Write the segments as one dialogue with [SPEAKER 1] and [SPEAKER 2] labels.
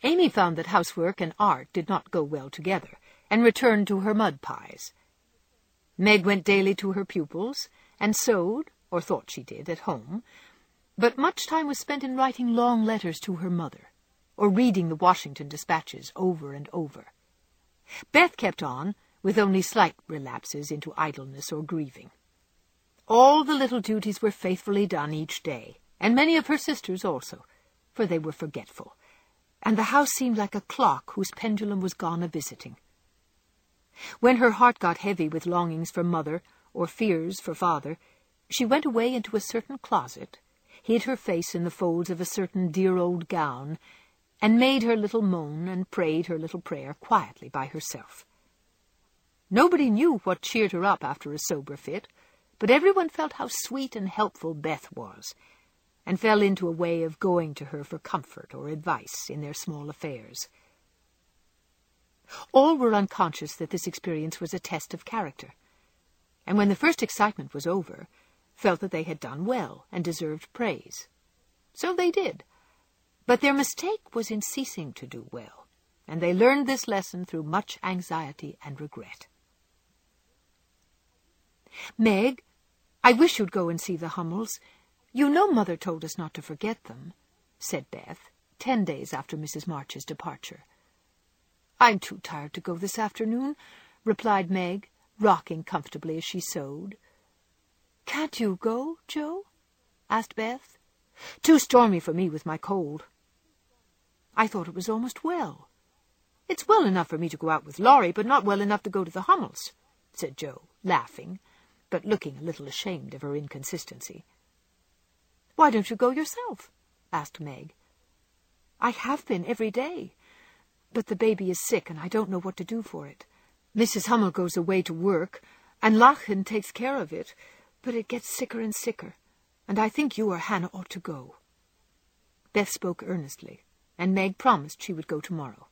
[SPEAKER 1] Amy found that housework and art did not go well together, and returned to her mud pies. Meg went daily to her pupils, and sewed, or thought she did, at home, but much time was spent in writing long letters to her mother, or reading the Washington dispatches over and over. Beth kept on, with only slight relapses into idleness or grieving. All the little duties were faithfully done each day, and many of her sisters also, for they were forgetful, and the house seemed like a clock whose pendulum was gone a-visiting. When her heart got heavy with longings for mother, or fears for father, she went away into a certain closet, hid her face in the folds of a certain dear old gown, and made her little moan and prayed her little prayer quietly by herself. Nobody knew what cheered her up after a sober fit, but everyone felt how sweet and helpful Beth was, and fell into a way of going to her for comfort or advice in their small affairs. All were unconscious that this experience was a test of character, and when the first excitement was over, felt that they had done well and deserved praise. So they did, but their mistake was in ceasing to do well, and they learned this lesson through much anxiety and regret. "Meg, I wish you'd go and see the Hummels. You know Mother told us not to forget them," said Beth, 10 days after Mrs. March's departure. "I'm too tired to go this afternoon," replied Meg, rocking comfortably as she sewed. "Can't you go, Joe?" asked Beth. "Too stormy for me with my cold." "I thought it was almost well." "It's well enough for me to go out with Laurie, but not well enough to go to the Hummels," said Joe, laughing, but looking a little ashamed of her inconsistency. "Why don't you go yourself?" asked Meg. "I have been every day, but the baby is sick and I don't know what to do for it. Mrs. Hummel goes away to work, and Lachlan takes care of it, but it gets sicker and sicker, and I think you or Hannah ought to go." Beth spoke earnestly, and Meg promised she would go tomorrow.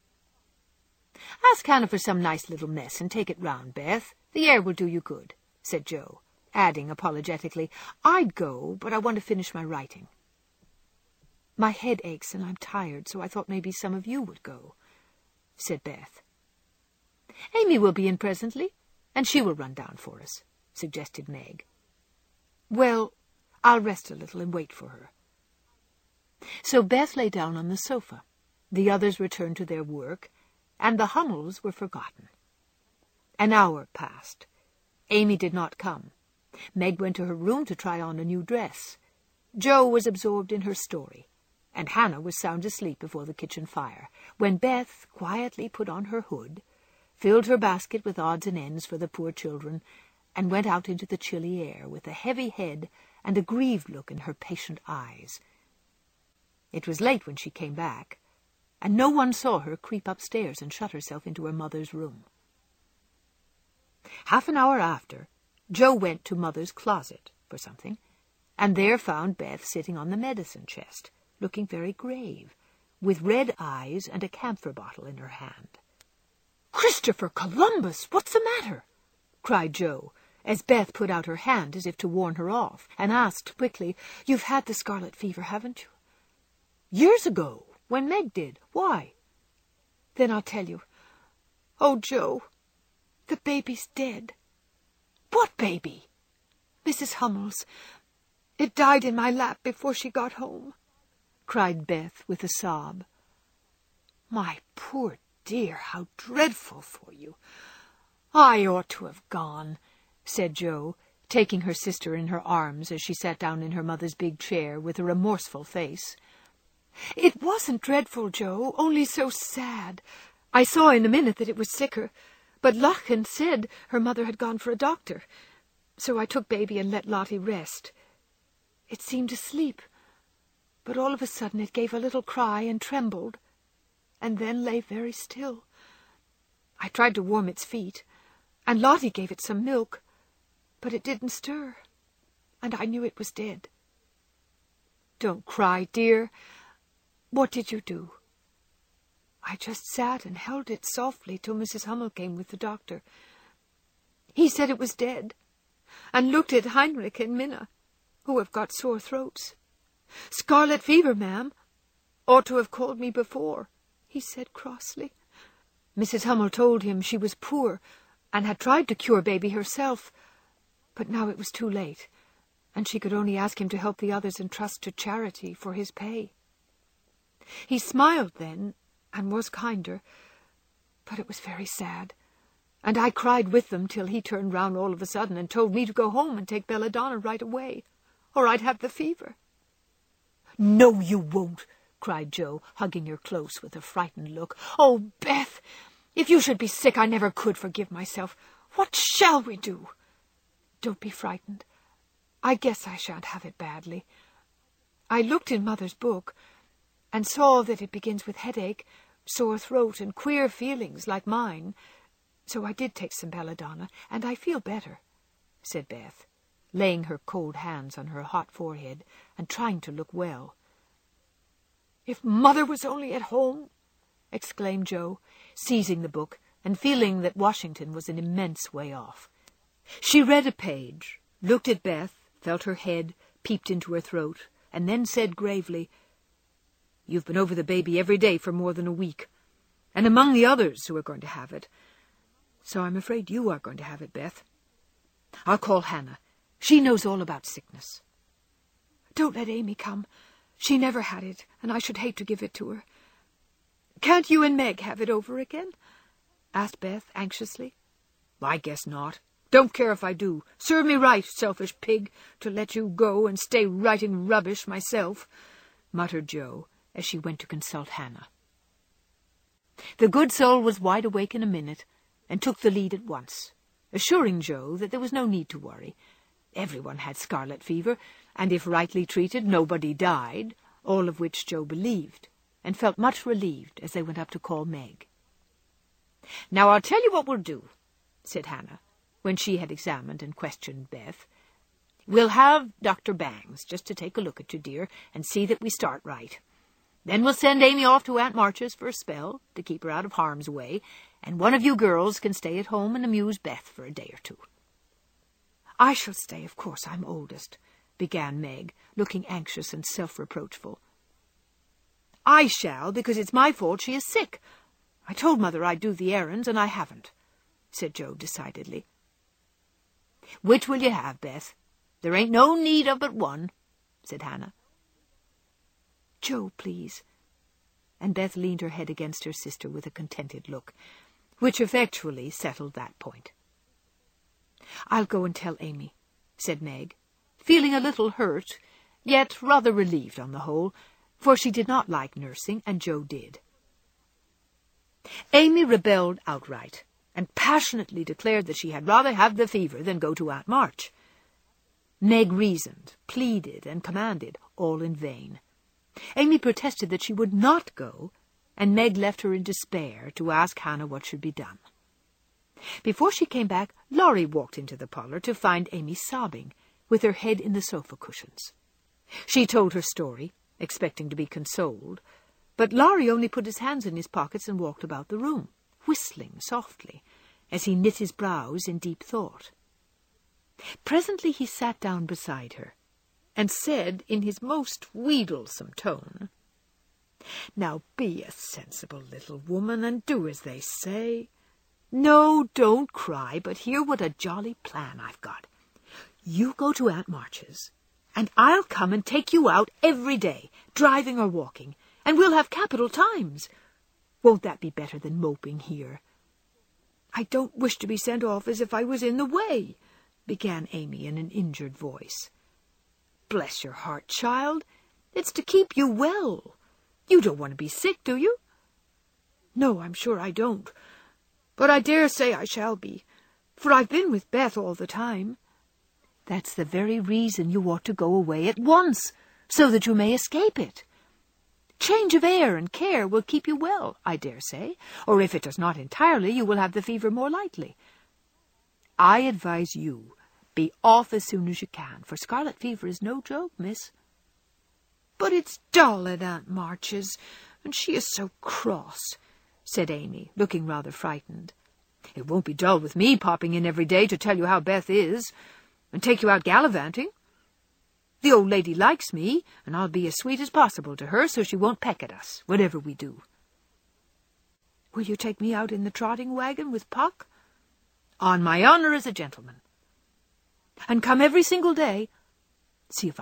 [SPEAKER 1] "Ask Hannah for some nice little mess and take it round, Beth. The air will do you good," said Joe, adding apologetically, "I'd go, but I want to finish my writing." "My head aches and I'm tired, so I thought maybe some of you would go," said Beth. "Amy will be in presently, and she will run down for us," suggested Meg. "Well, I'll rest a little and wait for her." So Beth lay down on the sofa. The others returned to their work, and the Hummels were forgotten. An hour passed. Amy did not come. Meg went to her room to try on a new dress. Jo was absorbed in her story, and Hannah was sound asleep before the kitchen fire, when Beth quietly put on her hood, filled her basket with odds and ends for the poor children, and went out into the chilly air with a heavy head and a grieved look in her patient eyes. It was late when she came back, and no one saw her creep upstairs and shut herself into her mother's room. Half an hour after, Jo went to Mother's closet for something, and there found Beth sitting on the medicine chest, looking very grave, with red eyes and a camphor bottle in her hand. "Christopher Columbus, what's the matter?" cried Jo, as Beth put out her hand as if to warn her off, and asked quickly, "You've had the scarlet fever, haven't you?" "Years ago, when Meg did. Why?" "Then I'll tell you. Oh, Jo, the baby's dead." "What baby?" "Mrs. Hummel's. It died in my lap before she got home," cried Beth with a sob. "My poor dear, how dreadful for you. I ought to have gone," said Jo, taking her sister in her arms as she sat down in her mother's big chair with a remorseful face. "It wasn't dreadful, Jo, only so sad. I saw in a minute that it was sicker, but Lachlan said her mother had gone for a doctor, so I took baby and let Lottie rest. It seemed asleep, but all of a sudden it gave a little cry and trembled, and then lay very still. I tried to warm its feet, and Lottie gave it some milk, but it didn't stir, and I knew it was dead." "Don't cry, dear. What did you do?" "I just sat and held it softly till Mrs. Hummel came with the doctor. He said it was dead, and looked at Heinrich and Minna, who have got sore throats. 'Scarlet fever, ma'am. Ought to have called me before,' he said crossly. Mrs. Hummel told him she was poor and had tried to cure baby herself, but now it was too late, and she could only ask him to help the others and trust to charity for his pay. He smiled then and was kinder, but it was very sad, and I cried with them till he turned round all of a sudden and told me to go home and take belladonna right away, or I'd have the fever. "No, you won't," cried Joe, hugging her close with a frightened look. "Oh, Beth, if you should be sick, I never could forgive myself. What shall we do?" "Don't be frightened. I guess I shan't have it badly. I looked in Mother's book and saw that it begins with headache, sore throat, and queer feelings like mine. So I did take some belladonna, and I feel better," said Beth, laying her cold hands on her hot forehead and trying to look well. "If Mother was only at home!" exclaimed Joe, seizing the book and feeling that Washington was an immense way off. She read a page, looked at Beth, felt her head, peeped into her throat, and then said gravely, "You've been over the baby every day for more than a week, and among the others who are going to have it. So I'm afraid you are going to have it, Beth. I'll call Hannah. She knows all about sickness." "Don't let Amy come. She never had it, and I should hate to give it to her." "Can't you and Meg have it over again?" asked Beth anxiously. "I guess not. Don't care if I do. Serve me right, selfish pig, to let you go and stay writing rubbish myself," muttered Joe as she went to consult Hannah. The good soul was wide awake in a minute and took the lead at once, assuring Joe that there was no need to worry. Everyone had scarlet fever, and if rightly treated, nobody died, all of which Joe believed, and felt much relieved as they went up to call Meg. "Now I'll tell you what we'll do," said Hannah, when she had examined and questioned Beth. "We'll have Dr. Bangs just to take a look at you, dear, and see that we start right. Then we'll send Amy off to Aunt March's for a spell, to keep her out of harm's way, and one of you girls can stay at home and amuse Beth for a day or two." "I shall stay, of course. I'm oldest," began Meg, looking anxious and self-reproachful. "I shall, because it's my fault she is sick. I told Mother I'd do the errands, and I haven't," said Joe decidedly. "Which will you have, Beth? There ain't no need of but one," said Hannah. "Joe, please." And Beth leaned her head against her sister with a contented look, which effectually settled that point. "I'll go and tell Amy," said Meg, feeling a little hurt, yet rather relieved on the whole, for she did not like nursing, and Joe did. Amy rebelled outright, and passionately declared that she had rather have the fever than go to Aunt March. Meg reasoned, pleaded, and commanded, all in vain. Amy protested that she would not go, and Meg left her in despair to ask Hannah what should be done. Before she came back, Laurie walked into the parlour to find Amy sobbing, with her head in the sofa cushions. She told her story, expecting to be consoled, but Laurie only put his hands in his pockets and walked about the room, whistling softly, as he knit his brows in deep thought. Presently he sat down beside her, and said in his most wheedlesome tone, "Now be a sensible little woman, and do as they say. No, don't cry, but hear what a jolly plan I've got. You go to Aunt March's, and I'll come and take you out every day, driving or walking, and we'll have capital times. Won't that be better than moping here?" "I don't wish to be sent off as if I was in the way," began Amy in an injured voice. "Bless your heart, child, it's to keep you well. You don't want to be sick, do you?" "No, I'm sure I don't. But I dare say I shall be, for I've been with Beth all the time." "That's the very reason you ought to go away at once, so that you may escape it. Change of air and care will keep you well, I dare say, or if it does not entirely, you will have the fever more lightly. I advise you, be off as soon as you can, for scarlet fever is no joke, miss." "But it's dull at Aunt March's, and she is so cross," said Amy, looking rather frightened. "It won't be dull with me popping in every day to tell you how Beth is, and take you out gallivanting. The old lady likes me, and I'll be as sweet as possible to her, so she won't peck at us, whatever we do." Will you take me out in the trotting wagon with Puck? On my honor as a gentleman. And come every single day. See if